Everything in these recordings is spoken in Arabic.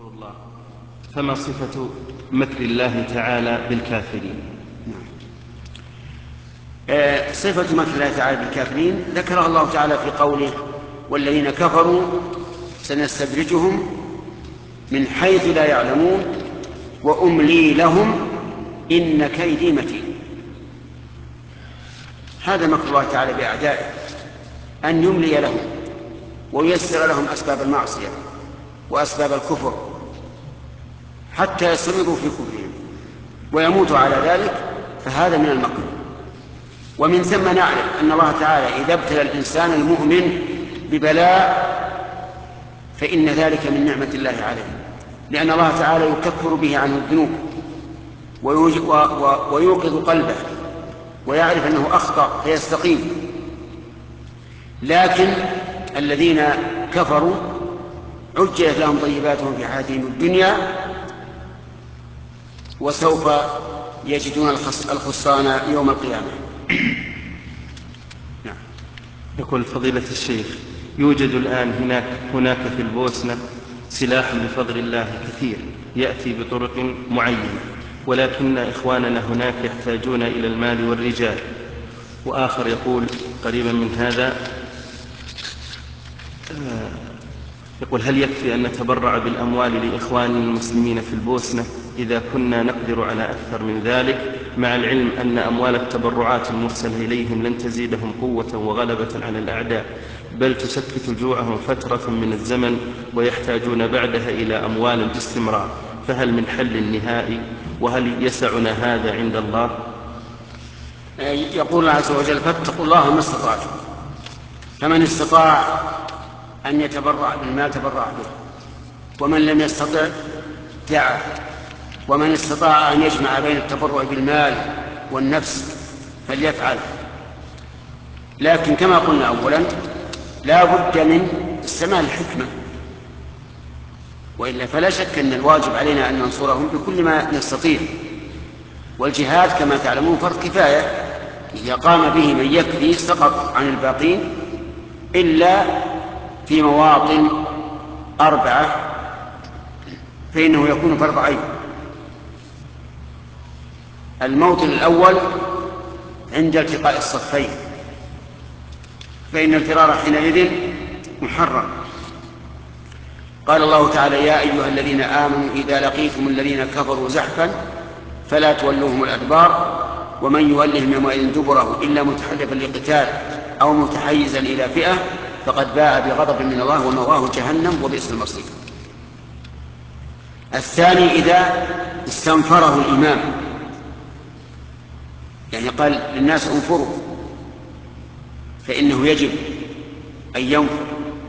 الله. فما صفة مكر الله تعالى بالكافرين؟ صفة مكر الله تعالى بالكافرين ذكرها الله تعالى في قوله: والذين كفروا سنستدرجهم من حيث لا يعلمون وأملي لهم إن كيدي متين. هذا مكر الله تعالى بأعدائه، أن يملي لهم وييسر لهم أسباب المعصية وأسباب الكفر حتى يصمدوا في كفرهم ويموتوا على ذلك، فهذا من المكر. ومن ثم نعرف أن الله تعالى إذا ابتلى الإنسان المؤمن ببلاء فإن ذلك من نعمة الله عليه، لأن الله تعالى يكفر به عن الذنوب ويوقظ قلبه ويعرف أنه أخطأ فيستقيم. لكن الذين كفروا عجلت لهم طيباتهم في حياتهم الدنيا وسوف يجدون الخسران يوم القيامة. نعم. يقول فضيلة الشيخ: يوجد الآن هناك في البوسنة سلاح بفضل الله كثير يأتي بطرق معينة، ولكن إخواننا هناك يحتاجون إلى المال والرجال. وآخر يقول قريبا من هذا، يقول: هل يكفي أن نتبرع بالأموال لإخواننا المسلمين في البوسنة إذا كنا نقدر على أكثر من ذلك، مع العلم أن أموال التبرعات المرسلة إليهم لن تزيدهم قوة وغلبة على الأعداء، بل تسكت جوعهم فترة من الزمن ويحتاجون بعدها إلى أموال باستمرار، فهل من حل نهائي؟ وهل يسعنا هذا عند الله؟ يقول الله عز وجل: فاتقوا الله ما استطعتم، فمن استطاع أن يتبرع بالمال تبرع به، ومن لم يستطع دعا، ومن استطاع أن يجمع بين التبرع بالمال والنفس فليفعل. لكن كما قلنا أولا لا بد من استعمال الحكمة، وإلا فلا شك أن الواجب علينا أن ننصرهم بكل ما نستطيع. والجهاد كما تعلمون فرض كفاية، إذا قام به من يكفي سقط عن الباقين إلا في مواطن 4 فإنه يكون فرض عين. الموطن الأول عند التقاء الصفين، فإن الفرار حينئذ محرم. قال الله تعالى: يا أيها الذين آمنوا إذا لقيتم الذين كفروا زحفا فلا تولوهم الأدبار ومن يولهم يومئذ دبره إلا متحرفا لقتال أو متحيزا إلى فئة فقد باء بغضب من الله ومأواه جهنم وبئس المصير. الثاني إذا استنفره الإمام، يعني قال للناس انفروا، فإنه يجب أن ينفر،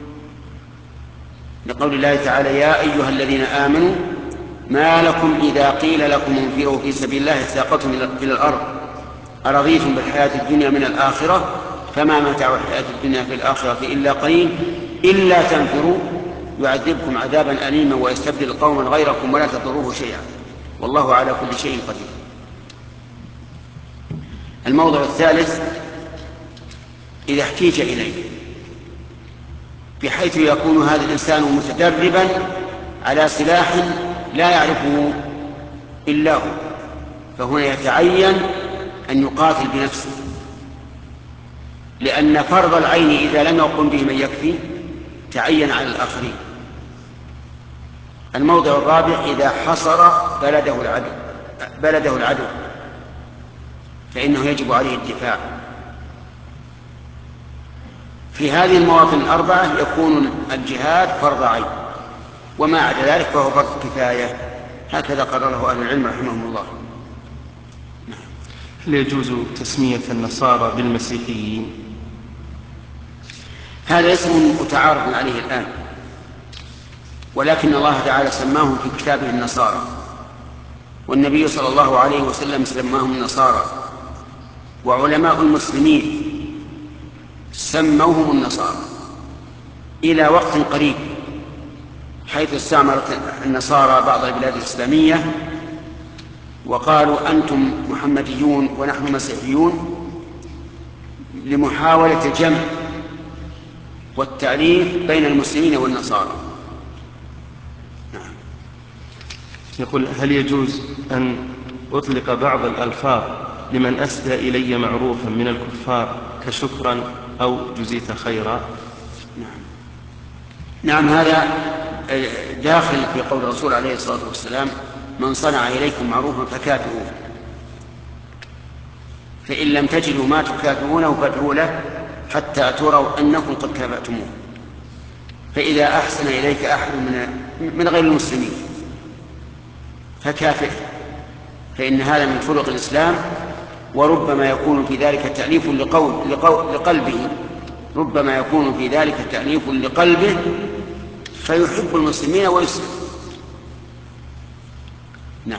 لقول الله تعالى: يا أيها الذين آمنوا ما لكم إذا قيل لكم انفروا في سبيل الله اثاقلتم إلى الأرض أرضيتم بالحياة الدنيا من الآخرة فما متاع الحياة الدنيا في الآخرة إلا قليل إلا تنفروا يعذبكم عذابا أليما ويستبدل قوما غيركم ولا تضروه شيئا والله على كل شيء قدير. الموضع الثالث إذا احتيج إليه، بحيث يكون هذا الإنسان متدربا على سلاح لا يعرفه إلا هو، فهنا يتعين أن يقاتل بنفسه، لأن فرض العين إذا لم يقم به من يكفي تعين على الآخرين. الموضع الرابع إذا حصر بلده العدو فإنه يجب عليه الدفاع. في هذه المواطن 4 يكون الجهاد فرض عين، وما عدا ذلك فهو فرض كفاية، هكذا قرره أهل العلم رحمهم الله. هل يجوز تسمية النصارى بالمسيحيين؟ هذا اسم متعارف عليه الآن، ولكن الله تعالى سماهم في كتابه النصارى، والنبي صلى الله عليه وسلم سماهم النصارى، وعلماء المسلمين سموهم النصارى إلى وقت قريب، حيث استعمرت النصارى بعض البلاد الإسلامية وقالوا أنتم محمديون ونحن مسيحيون، لمحاولة الجمع والتأليف بين المسلمين والنصارى. يقول: هل يجوز أن أطلق بعض الألفاظ لمن أسدى إلي معروفا من الكفار كشكرا أو جزيت خيرا؟ نعم، هذا داخل في قول الرسول عليه الصلاة والسلام: من صنع إليكم معروفا فكافئوه، فإن لم تجدوا ما تكافئونه فادعوا له حتى تروا أنكم قد كافأتموه. فإذا أحسن إليك أحد من غير المسلمين فكافئه، فإن هذا من خلق الإسلام، وربما يكون في ذلك تأليف لقلبه، ربما يكون في ذلك تأليف لقلبه فيحب المسلمين ويسلم. نعم.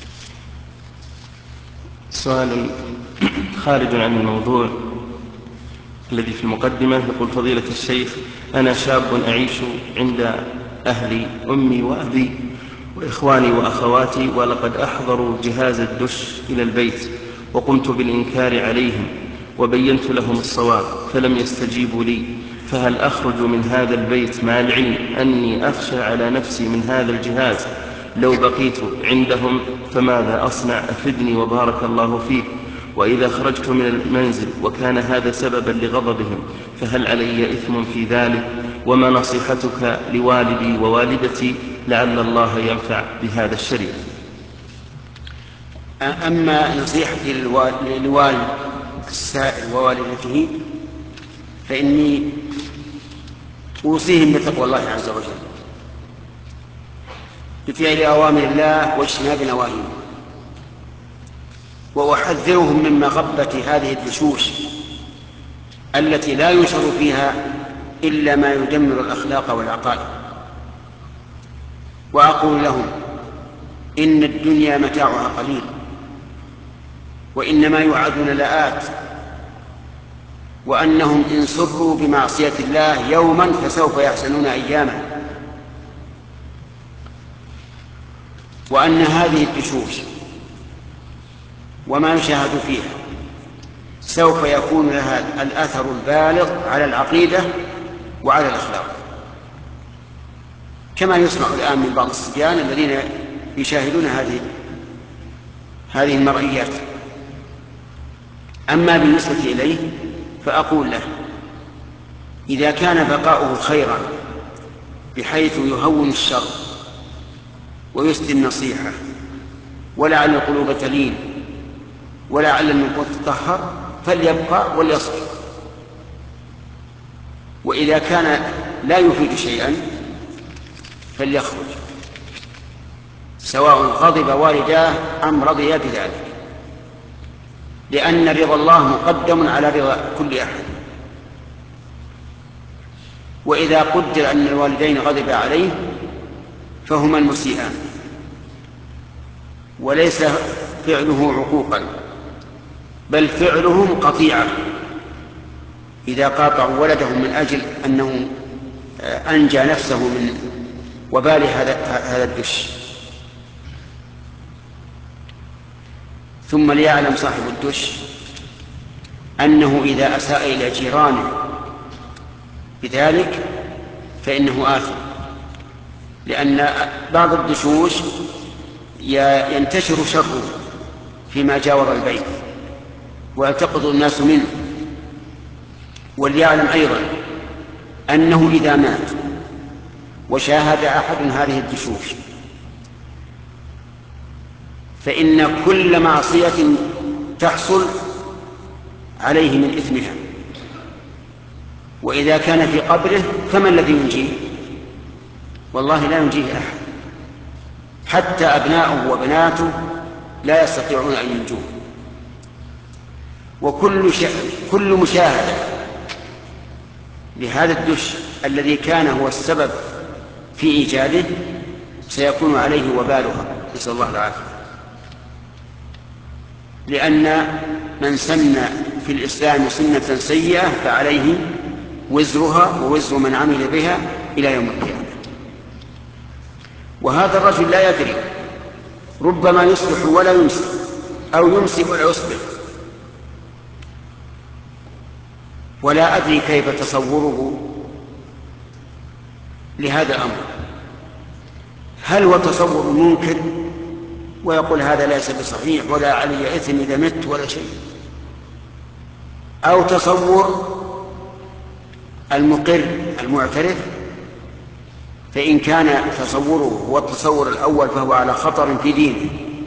سؤال خارج عن الموضوع الذي في المقدمة. يقول: فضيلة الشيخ، أنا شاب أعيش عند أهلي، أمي وأبي وإخواني وأخواتي، ولقد أحضروا جهاز الدش إلى البيت وقمت بالإنكار عليهم وبينت لهم الصواب فلم يستجيبوا لي، فهل أخرج من هذا البيت مع العلم أني أخشى على نفسي من هذا الجهاز لو بقيت عندهم؟ فماذا أصنع؟ أفدني وبارك الله فيك. وإذا خرجت من المنزل وكان هذا سببا لغضبهم فهل علي إثم في ذلك؟ وما نصيحتك لوالدي ووالدتي لعل الله ينفع بهذا الشريف؟ أما نصيحتي للوالد السائل ووالدته فإني أوصيهم بتقوى الله عز وجل بفعل أوامر الله واجتناب نواهيه، وأحذرهم من مغبة هذه الدشوش التي لا ينشر فيها إلا ما يدمر الأخلاق والعقائد. وأقول لهم: إن الدنيا متاعها قليل، وإنما يوعدون لآت، وأنهم إن سروا بمعصية الله يوما فسوف يحسنون أياما، وأن هذه الدشوش وما يشاهد فيها سوف يكون لها الأثر البالغ على العقيدة وعلى الأخلاق، كما يسمع الآن من بعض الصبيان الذين يشاهدون هذه المرئيات. أما بالنسبة إليه فأقول له: إذا كان بقاؤه خيرا بحيث يهون الشر ويسدي النصيحة ولعل القلوب تلين ولعل النفوس تطهر فليبقى وليصبر، وإذا كان لا يفيد شيئا فليخرج، سواء غضب والداه أم رضيا بذلك، لأن رضا الله مقدم على رضا كل أحد. وإذا قدر أن الوالدين غضبا عليه فهما المسيئان، وليس فعله عقوقا بل فعلهم قطيعة، إذا قاطعوا ولدهم من أجل أنه أنجى نفسه من وبال هذا الدش. ثم ليعلم صاحب الدش أنه إذا أساء إلى جيرانه بذلك فإنه آثم، لأن بعض الدشوش ينتشر شره فيما جاور البيت ويلتقط الناس منه. وليعلم أيضا أنه إذا مات وشاهد أحد هذه الدشوش فإن كل معصية تحصل عليه من إثمها، وإذا كان في قبره فما الذي ينجيه؟ والله لا ينجيه أحد، حتى أبناؤه وبناته لا يستطيعون أن ينجوه. وكل مشاهدة لهذا الدش الذي كان هو السبب في إيجاده سيكون عليه وبالها، نسأل الله العافية، لأن من سن في الإسلام سنة سيئة فعليه وزرها ووزر من عمل بها إلى يوم القيامة. وهذا الرجل لا يدري، ربما يصبح ولا يمسي، أو يمسي ولا يصبح، ولا أدري كيف تصوره لهذا الأمر. هل هو تصور منكر ويقول هذا ليس بصحيح ولا علي إثم إذا مت ولا شيء، أو تصور المقر المعترف؟ فإن كان تصوره هو التصور الأول فهو على خطر في دينه،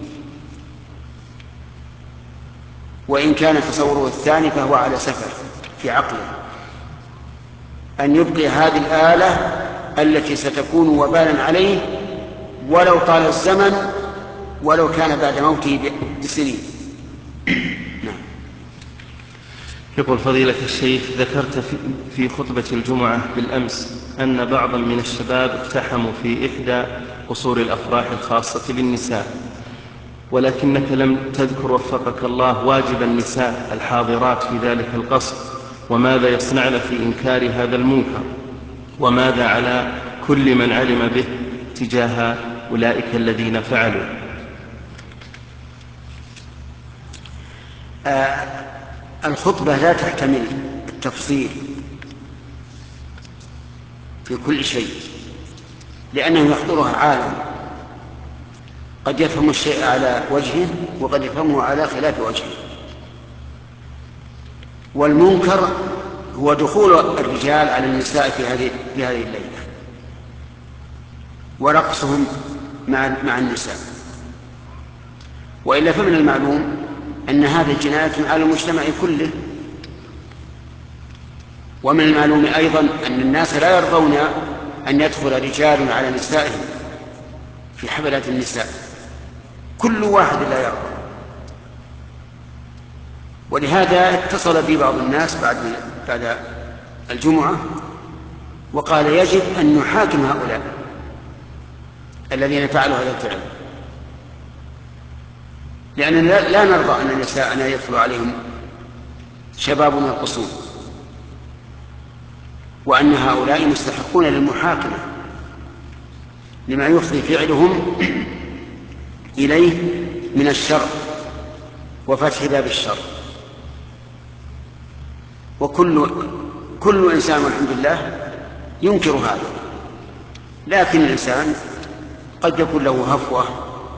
وإن كان تصوره الثاني فهو على سفر في عقله، أن يبقي هذه الآلة التي ستكون وبالا عليه ولو طال الزمن ولو كان بعد موته بسنين. نعم. يقول فضيلة الشيخ: ذكرت في خطبة الجمعة بالأمس أن بعضا من الشباب اقتحموا في إحدى قصور الأفراح الخاصة بالنساء، ولكنك لم تذكر وفقك الله واجب النساء الحاضرات في ذلك القصر، وماذا يصنعن في إنكار هذا المنكر، وماذا على كل من علم به تجاه أولئك الذين فعلوا. الخطبة لا تحتمل التفصيل في كل شيء، لأنه يحضرها عالم قد يفهم الشيء على وجهه وقد يفهمه على خلاف وجهه. والمنكر هو دخول الرجال على النساء في هذه الليلة ورقصهم مع النساء، وإلا فمن المعلوم أن هذه جناية على المجتمع كله. ومن المعلوم أيضا أن الناس لا يرضون أن يدخل رجال على نسائهم في حفلات النساء، كل واحد لا يرضى. ولهذا اتصل بي بعض الناس بعد الجمعة وقال يجب أن نحاكم هؤلاء الذين فعلوا هذا الفعل، لأننا لا نرضى أن نساءنا يدخل عليهم شباب يرقصون، وأن هؤلاء مستحقون للمحاكمة لما يفضي فعلهم إليه من الشر وفتح باب الشر. وكل إنسان والحمد لله ينكر هذا، لكن الإنسان قد يكون له هفوة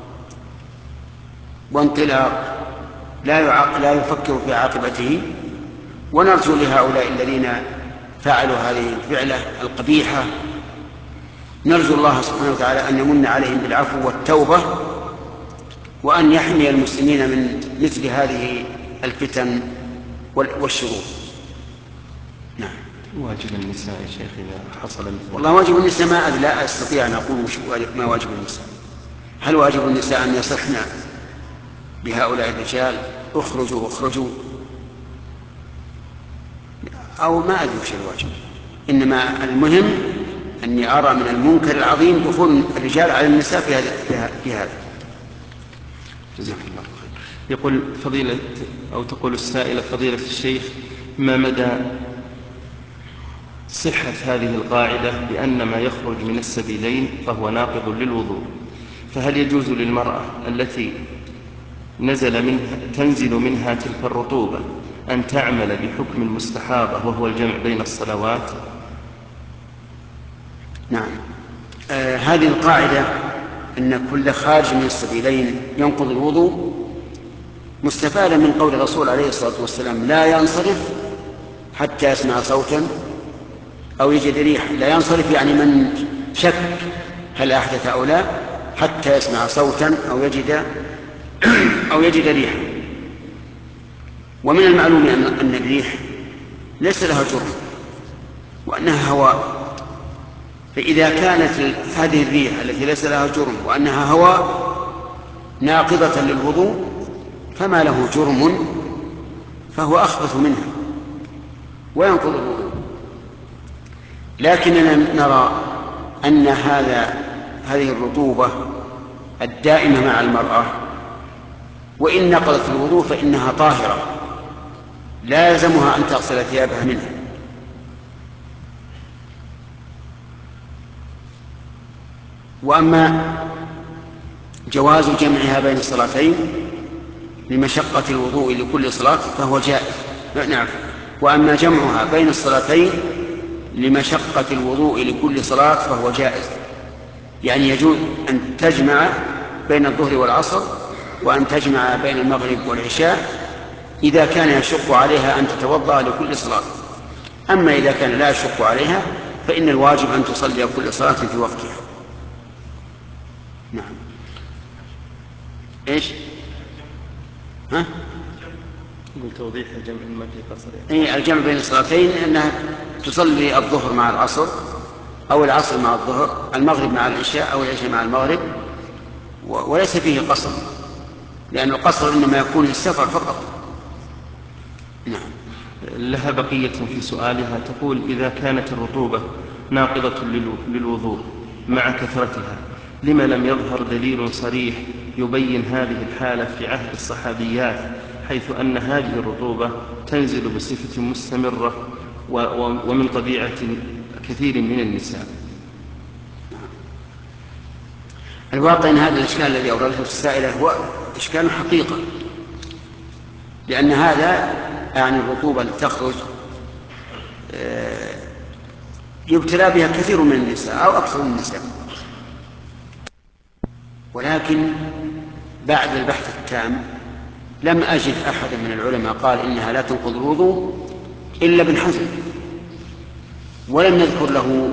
وانطلاق لا يفكر في عاقبته. ونرجو لهؤلاء الذين فعلوا هذه الفعلة القبيحة، نرجو الله سبحانه وتعالى أن يمن عليهم بالعفو والتوبة، وأن يحمي المسلمين من مثل هذه الفتن والشرور. نعم. واجب النساء يا شيخ إذا حصل مثل والله واجب النساء لا أستطيع أن أقول ما واجب النساء. هل واجب النساء أن يصحن بهؤلاء الرجال اخرجوا، أو ما أدري وش الواجب؟ إنما المهم أني أرى من المنكر العظيم دخول الرجال على النساء في هذا. جزاك الله خير. يقول تقول السائلة: فضيلة الشيخ، ما مدى صحة هذه القاعدة بأن ما يخرج من السبيلين فهو ناقض للوضوء؟ فهل يجوز للمرأة التي تنزل منها تلك الرطوبة أن تعمل بحكم المستحاضة وهو الجمع بين الصلوات؟ نعم. هذه القاعدة أن كل خارج من السبيلين ينقض الوضوء مستفادة من قول الرسول عليه الصلاة والسلام: لا ينصرف حتى يسمع صوتا أو يجد ريحا. لا ينصرف يعني من شك هل أحدث أو لا، حتى يسمع صوتا أو يجد ريحا. ومن المعلوم أن الريح ليس لها جرم وأنها هواء، فإذا كانت هذه الريح التي ليس لها جرم وأنها هواء ناقضة للوضوء فما له جرم فهو أخبث منها وينقض الوضوء. لكننا نرى أن هذه الرطوبة الدائمة مع المرأة وإن نقضت الوضوء فإنها طاهرة لا يلزمها أن تغسل ثيابها منها. وأما جواز جمعها بين الصلاتين لمشقة الوضوء لكل صلاة فهو جائز. نعم. وأما جمعها بين الصلاتين لمشقة الوضوء لكل صلاة فهو جائز. يعني يجوز أن تجمع بين الظهر والعصر وأن تجمع بين المغرب والعشاء إذا كان يشق عليها أن تتوضأ لكل صلاة. أما إذا كان لا يشق عليها فإن الواجب أن تصلي كل صلاة في وقتها. نعم. إيش؟ ها؟ توضيح الجمع ما في قصر يعني. الجمع بين الصلاتين أنها تصلي الظهر مع العصر أو العصر مع الظهر، المغرب مع العشاء أو العشاء مع المغرب، وليس فيه قصر، لأن القصر إنما يكون للسفر فقط. نعم. لها بقية في سؤالها، تقول: إذا كانت الرطوبة ناقضة للوضوء مع كثرتها، لما لم يظهر دليل صريح يبين هذه الحالة في عهد الصحابيات، حيث أن هذه الرطوبة تنزل بصفة مستمرة ومن طبيعة كثير من النساء؟ الواقع أن هذا الإشكال الذي أوردته السائلة هو إشكال حقيقة، لأن هذا يعني الرطوبة التي تخرج يبتلى بها كثير من النساء أو أكثر من النساء، ولكن بعد البحث التام لم أجد أحدا من العلماء قال إنها لا تنقض الوضوء إلا ابن حزم، ولم نذكر له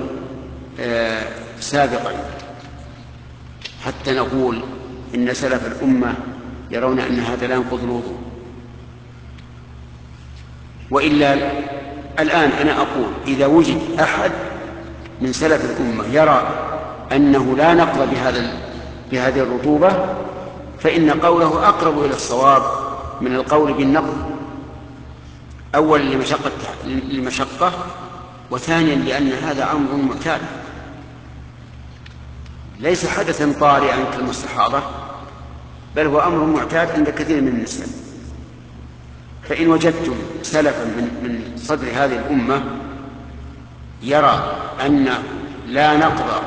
سابقا حتى نقول إن سلف الأمة يرون أن هذا لا ينقض الوضوء. وإلا الآن أنا أقول إذا وجد أحد من سلف الأمة يرى أنه لا نقض بهذه الرطوبة فإن قوله أقرب إلى الصواب من القول بالنقض، أولا لمشقة، وثانيا لأن هذا أمر معتاد ليس حدثا طارئا كالمستحاضة، بل هو أمر معتاد عند كثير من النساء. فإن وجدتم سلفا من صدر هذه الأمة يرى أن لا نقض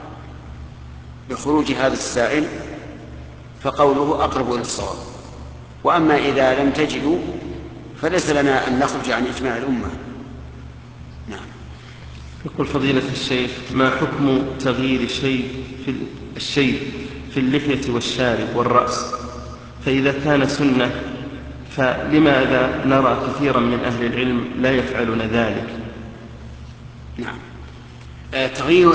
بخروج هذا السائل فقوله أقرب إلى الصواب. وأما إذا لم تجدوا فليس لنا أن نخرج عن إجماع الأمة. نعم. يقول فضيلة الشيخ: ما حكم تغيير الشيء في اللحية والشارب والرأس؟ فإذا كان سنة فلماذا نرى كثيرا من أهل العلم لا يفعلون ذلك؟ نعم. تغيير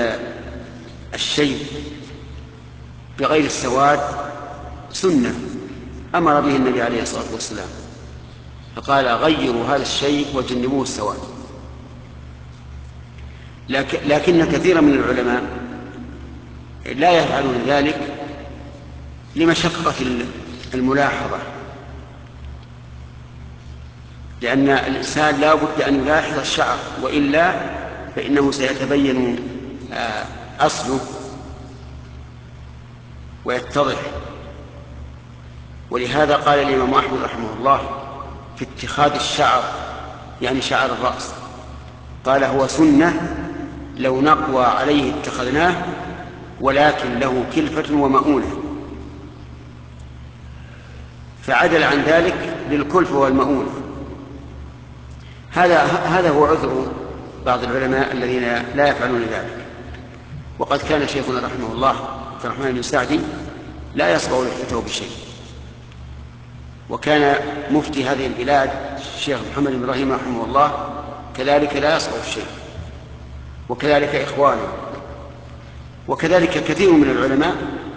الشيء بغير السواد سنة أمر به النبي عليه الصلاة والسلام، فقال: غيروا هذا الشيء وجنبوه السواد. لكن كثيرا من العلماء لا يفعلون ذلك لمشقة الملاحظة، لأن الإنسان لا بد أن يلاحظ الشعر، وإلا فإنه سيتبين أصله ويتضح. ولهذا قال الإمام أحمد رحمه الله في اتخاذ الشعر، يعني شعر الرأس، قال: هو سنة لو نقوى عليه اتخذناه، ولكن له كلفة ومؤونة. فعدل عن ذلك للكلفة والمؤونة. هذا هو عذر بعض العلماء الذين لا يفعلون ذلك. وقد كان شيخنا رحمه الله عبد الرحمن بن سعدي لا يصبغ لحيته بشيء، وكان مفتي هذه البلاد الشيخ محمد بن إبراهيم رحمه الله كذلك لا يصبغ الشيء، وكذلك إخوانه، وكذلك كثير من العلماء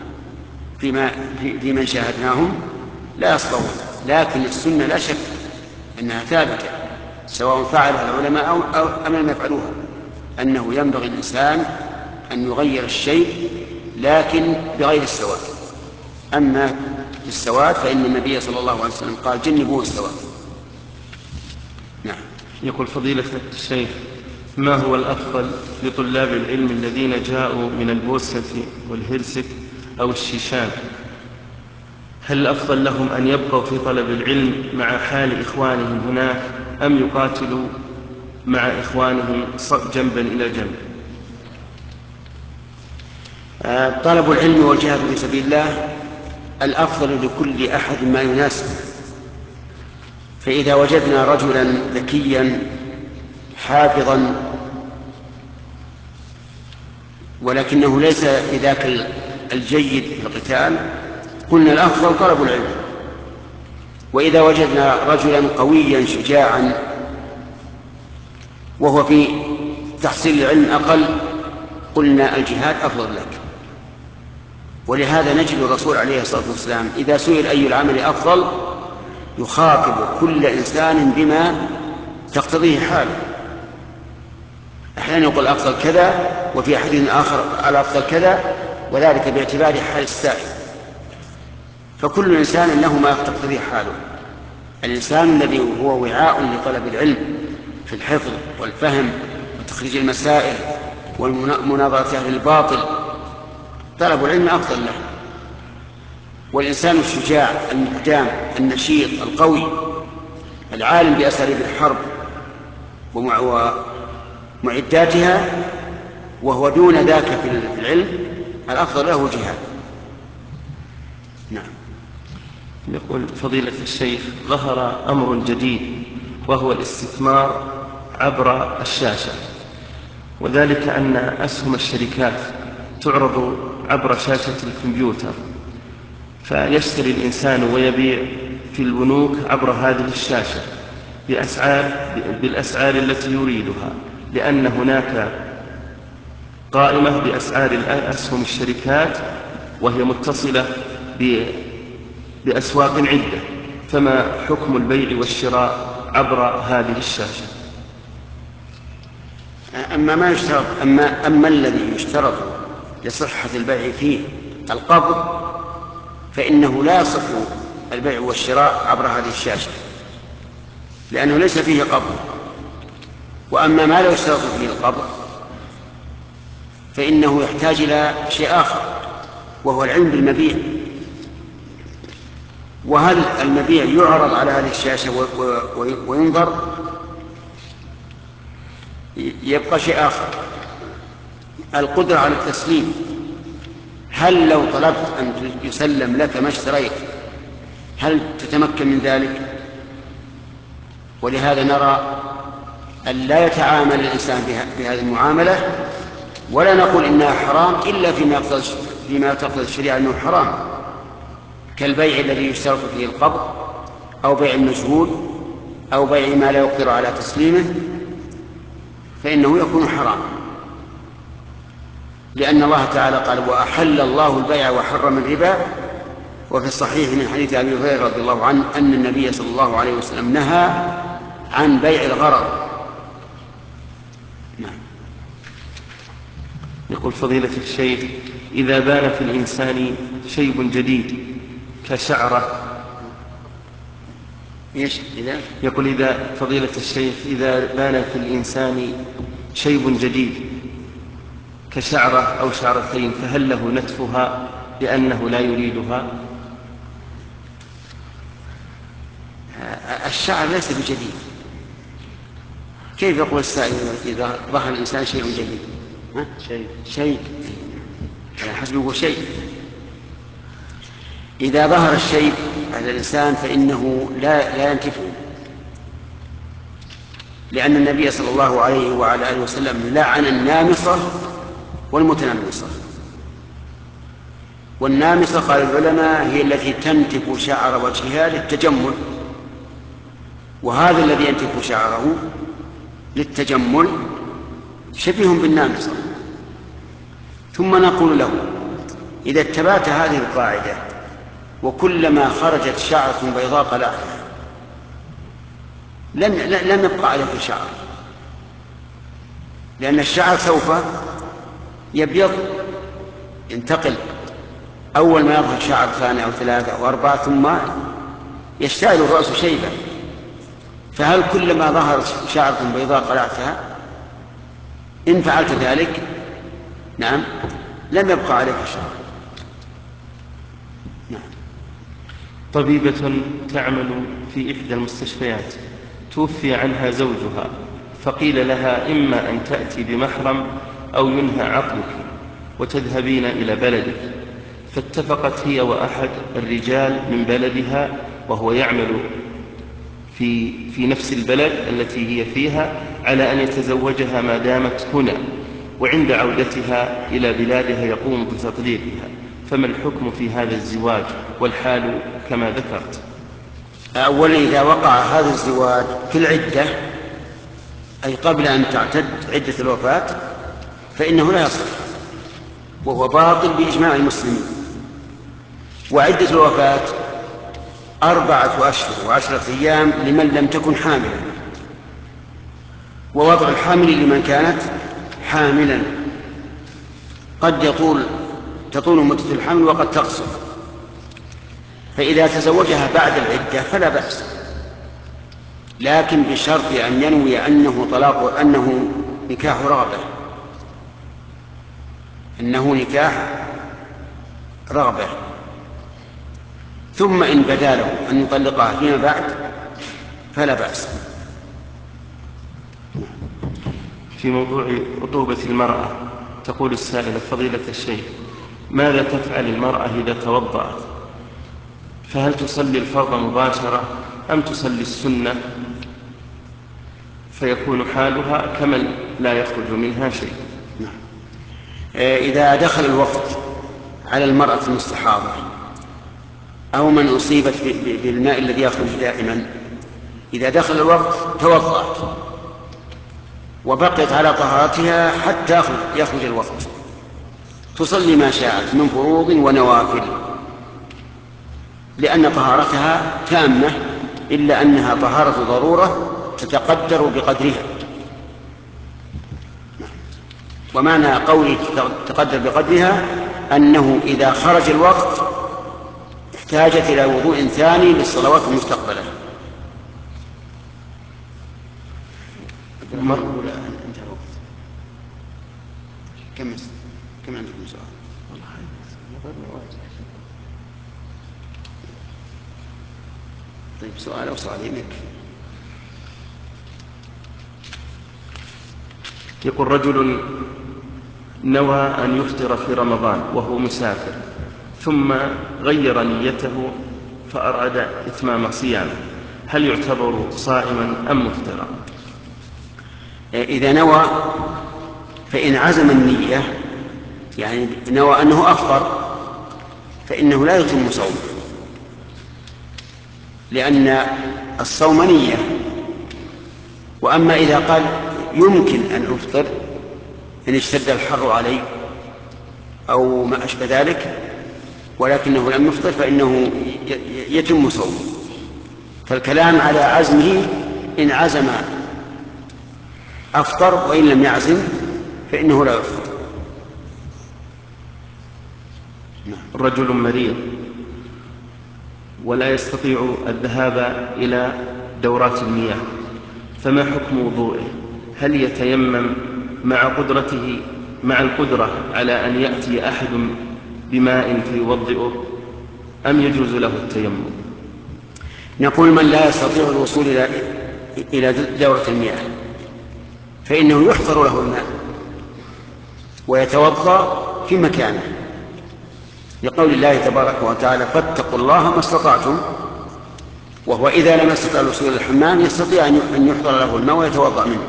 في من شاهدناهم لا يصبغون. لكن السنة لا شك أنها ثابتة سواء فعلها العلماء أم لم يفعلوها، أنه ينبغي الإنسان أن يغير الشيء لكن بغير السواد. أما في السواد فإن النبي صلى الله عليه وسلم قال: جنبوه السواد. نعم. يقول فضيلة الشيخ: ما هو الأفضل لطلاب العلم الذين جاءوا من البوسنة والهرسك أو الشيشان؟ هل الأفضل لهم أن يبقوا في طلب العلم مع حال إخوانهم هناك، أم يقاتلوا مع إخوانهم جنبا إلى جنب؟ طلب العلم والجهاد في سبيل الله الأفضل لكل أحد ما يناسب. فإذا وجدنا رجلا ذكيا حافظا ولكنه ليس بذاك الجيد في القتال، قلنا الأفضل طلب العلم. وإذا وجدنا رجلا قويا شجاعا وهو في تحصيل العلم أقل، قلنا الجهاد أفضل لك. ولهذا نجد الرسول عليه الصلاة والسلام إذا سئل أي العمل أفضل يخاطب كل إنسان بما تقتضيه حاله. أحيانا يقول أفضل كذا، وفي حديث آخر على أفضل كذا، وذلك باعتبار حال السائل. فكل إنسان له ما تقتضيه حاله. الإنسان الذي هو وعاء لطلب العلم في الحفظ والفهم وتخريج المسائل والمناظرة أهل الباطل، طلب العلم أفضل له. والإنسان الشجاع المقدام النشيط القوي العالم بأساليب الحرب ومعداتها وهو دون ذاك في العلم، الأفضل له الجهاد. نعم. يقول فضيلة الشيخ: ظهر أمر جديد وهو الاستثمار عبر الشاشة، وذلك أن أسهم الشركات تعرض عبر شاشة الكمبيوتر، فيشتري الإنسان ويبيع في البنوك عبر هذه الشاشة بالأسعار التي يريدها، لأن هناك قائمة بأسعار أسهم الشركات وهي متصلة بأسواق عدة. فما حكم البيع والشراء عبر هذه الشاشة؟ أما الذي يشترط لصحة البيع فيه القبض، فإنه لا يصح البيع والشراء عبر هذه الشاشة، لأنه ليس فيه قبض. وأما ما لا يشترط فيه القبض فإنه يحتاج إلى شيء آخر، وهو العلم بالمبيع. وهل المبيع يعرض على هذه الشاشة وينظر؟ يبقى شيء آخر، القدرة على التسليم. هل لو طلبت أن يسلم لك ما اشتريت هل تتمكن من ذلك؟ ولهذا نرى أن لا يتعامل الإنسان بهذه المعاملة، ولا نقول إنها حرام إلا فيما تقتضي الشريعة أنه حرام، كالبيع الذي يشترط فيه القبض، أو بيع المجهول، أو بيع ما لا يقدر على تسليمه، فإنه يكون حرام. لأن الله تعالى قال: وأحل الله البيع وحرم الربا. وفي الصحيح من حديث أبي هريرة رضي الله عنه أن النبي صلى الله عليه وسلم نهى عن بيع الغرض. نعم. يقول فضيلة الشيخ: إذا بان في الإنسان شيب جديد كشعرة، يقول إذا فضيلة الشيخ إذا بان في الإنسان شيب جديد كشعرة أو شعرتين، فهل له نتفها لأنه لا يريدها؟ الشعر ليس بجديد. كيف يقول السائل إذا ظهر الإنسان شيء جديد؟ شيء حسب يقول شيء. إذا ظهر الشيء على الإنسان فإنه لا ينتفه، لأن النبي صلى الله عليه وعلى آله وسلم لعن النامصة والمتنمصة. والنامصة قال العلماء هي التي تنتف شعر وجهها للتجمل، وهذا الذي ينتف شعره للتجمل شبيه بالنامصة. ثم نقول له: إذا اتبعت هذه القاعدة وكلما خرجت شعرة بيضاء قلعتها لم يبقى عليك شعر، لأن الشعر سوف يبيض، ينتقل. أول ما يظهر شعر 2 أو 3 أو 4 ثم يشتعل الرأس شيبا. فهل كلما ظهر شعرة بيضاء قلعتها؟ إن فعلت ذلك نعم لم يبقى عليك شعر. نعم. طبيبة تعمل في إحدى المستشفيات توفي عنها زوجها، فقيل لها: إما أن تأتي بمحرم أو ينهى عقدك وتذهبين إلى بلدك. فاتفقت هي وأحد الرجال من بلدها وهو يعمل في نفس البلد التي هي فيها على أن يتزوجها ما دامت هنا، وعند عودتها إلى بلادها يقوم بتطليقها، فما الحكم في هذا الزواج والحال كما ذكرت؟ أولا إذا وقع هذا الزواج في العدة أي قبل أن تعتد عدة الوفاة فإنه لا يصح، وهو باطل بإجماع المسلمين. وعدة الوفاة 4 أشهر و10 أيام لمن لم تكن حاملا، ووضع الحامل لمن كانت حاملا. قد تطول مدة الحمل وقد تقصر، فإذا تزوجها بعد العدة فلا بأس، لكن بشرط أن ينوي أنه نكاح رغبة، أنه نكاح رغبة، ثم إن بدا له أن يطلقها فيما بعد فلا بأس. في موضوع رطوبة المرأة تقول السائلة: فضيلة الشيخ، ماذا تفعل المرأة إذا توضأت؟ فهل تصلي الفرض مباشرة أم تصلي السنة فيكون حالها كمن لا يخرج منها شيء؟ إذا دخل الوقت على المرأة المستحاضة أو من أصيبت بالماء الذي يخرج دائما، إذا دخل الوقت توضأت وبقيت على طهارتها حتى يخرج الوقت، تصلي ما شاءت من فروض ونوافل، لأن طهارتها تامة، إلا أنها طهارة ضرورة تتقدر بقدرها. ومعنى قولي تقدر بقدرها أنه إذا خرج الوقت احتاجت إلى وضوء ثاني للصلوات المستقبلة. انتهى الوقت. كم عندكم سؤال؟ طيب سؤال أو سؤالين يكفي. يقول: رجل نوى أن يفطر في رمضان وهو مسافر، ثم غير نيته فأراد إتمام صيامه، هل يعتبر صائما أم مفطرا؟ إذا نوى فإن عزم النية، يعني نوى أنه أفطر، فإنه لا يتم صومه، لأن الصوم نية. وأما إذا قال يمكن أن أفطر إن اشتد الحر علي أو ما أشبه ذلك ولكنه لم يفطر فإنه يتم صومه. فالكلام على عزمه، إن عزم أفطر، وإن لم يعزم فإنه لا يفطر. رجل مريض ولا يستطيع الذهاب إلى دورات المياه، فما حكم وضوئه؟ هل يتيمم مع القدرة على أن يأتي أحد بماء فيوضئه، أم يجوز له التيمم؟ نقول من لا يستطيع الوصول إلى دورة المياه فإنه يحفر له الماء ويتوضأ في مكانه، لقول الله تبارك وتعالى: فاتقوا الله ما استطعتم. وهو إذا لم يستطع الوصول إلى الحمام يستطيع أن يحضر له الماء ويتوضأ منه،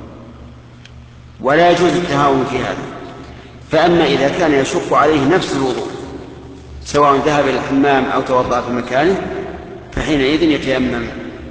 ولا يجوز التهاون في هذا. فأما إذا كان يشق عليه نفس الوضوء سواء ذهب إلى الحمام أو توضأ في مكانه فحينئذ يتيمم.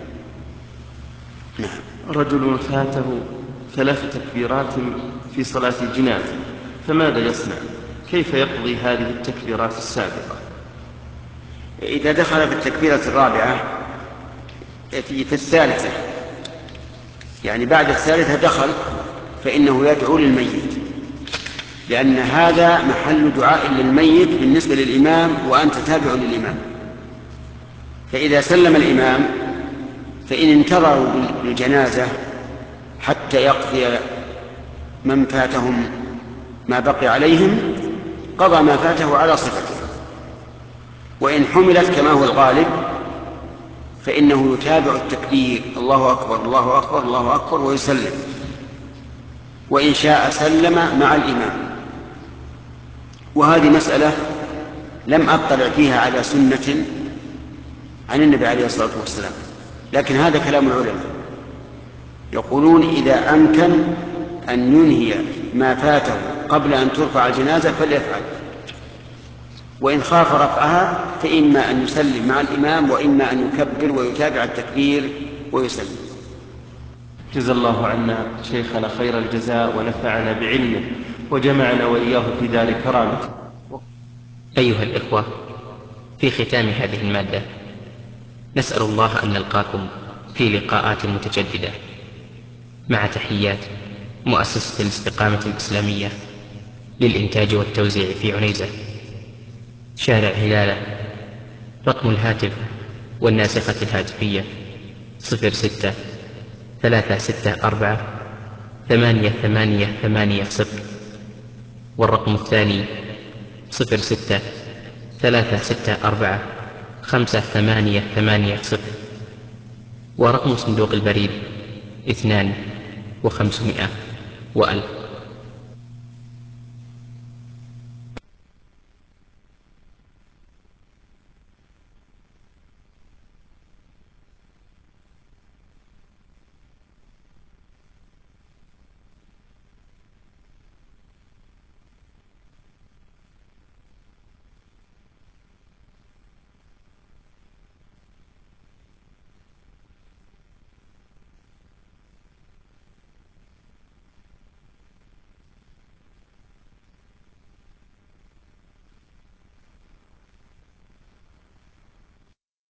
نعم. رجل فاته 3 تكبيرات في صلاة الجنازة، فماذا يصنع؟ كيف يقضي هذه التكبيرات السابقة؟ إذا دخل في التكبيرة الرابعة في الثالثة، يعني بعد الثالثة دخل، فإنه يدعو للميت، لأن هذا محل دعاء للميت بالنسبة للإمام وأنت تابع للإمام. فإذا سلم الإمام فإن انتظروا بالجنازة حتى يقضي من فاتهم ما بقي عليهم قضى ما فاته على صفته، وإن حملت كما هو الغالب فإنه يتابع التكبير: الله أكبر الله أكبر الله أكبر، ويسلم، وإن شاء سلم مع الإمام. وهذه مسألة لم أطلع فيها على سنة عن النبي عليه الصلاة والسلام، لكن هذا كلام العلماء، يقولون إذا أمكن أن ينهي ما فاته قبل أن ترفع الجنازة فليفعل، وإن خاف رفعها فإما أن يسلم مع الإمام وإما أن يكبر ويتابع التكبير ويسلم. جزا الله عنا شيخنا خير الجزاء ونفعنا بعلمه وجمعنا وإياه في دار كرامته. أيها الإخوة، في ختام هذه المادة نسأل الله أن نلقاكم في لقاءات متجددة، مع تحيات مؤسسة الاستقامة الإسلامية للإنتاج والتوزيع في عنيزة، شارع هلالة. رقم الهاتف والناسخة الهاتفية 06-364-8880، والرقم الثاني 06-364-5880، ورقم صندوق البريد 2500 و1000.